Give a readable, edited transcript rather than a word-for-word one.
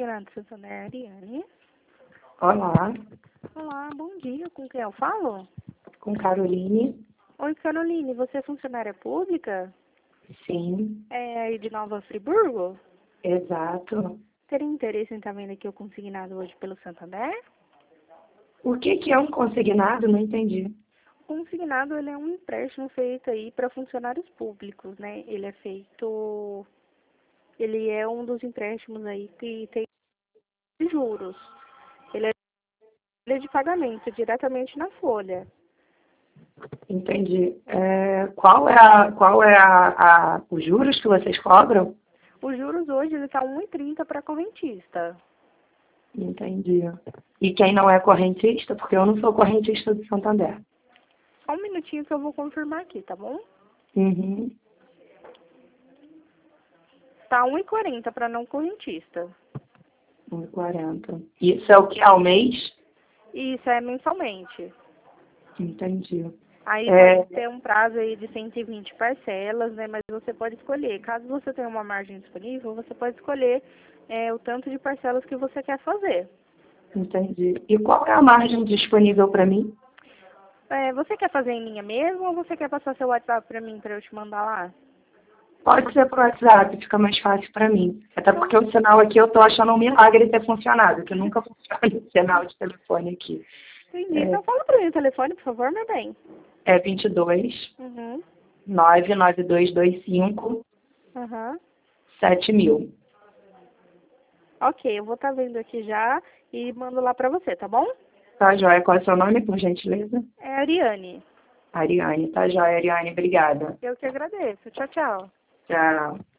consignado do Santander, Ariane. Olá, Olá, bom dia. Com quem eu falo? com Caroline. Oi, Caroline. Você é funcionária pública? Sim, É aí de Nova Friburgo? exato. Teria interesse em estar vendo aqui o consignado hoje pelo Santander? O que que é um consignado? Não entendi. O consignado, ele é um empréstimo feito aí para funcionários públicos, né? Ele é um dos empréstimos aí que tem juros. Ele é de pagamento diretamente na folha. Entendi. Qual é os juros que vocês cobram? Os juros hoje, ele está 1,30 para correntista. Entendi. E quem não é correntista? Porque eu não sou correntista do Santander. Só um minutinho que eu vou confirmar aqui, tá bom? Uhum. Tá 1,40 para não correntista. 1,40. Isso é o que ao mês? Isso é mensalmente. Entendi. Aí pode ter um prazo aí de 120 parcelas, né? Mas você pode escolher. Caso você tenha uma margem disponível, você pode escolher o tanto de parcelas que você quer fazer. Entendi. E qual é a margem disponível para mim? Você quer fazer em linha mesmo ou você quer passar seu WhatsApp para mim, para eu te mandar lá? Pode ser por WhatsApp, fica mais fácil para mim. Até porque o sinal aqui eu tô achando um milagre ter funcionado, que nunca funciona o sinal de telefone aqui. Entendi. Então fala para mim o telefone, por favor, meu bem. É 22 Uhum. 99225 Aham. 7000. Ok, eu vou estar vendo aqui já e mando lá para você, tá bom? Tá, joia? Qual é o seu nome, por gentileza? É Ariane. Ariane. Tá, joia, Ariane. Obrigada. Eu que agradeço. Tchau, tchau. Tchau.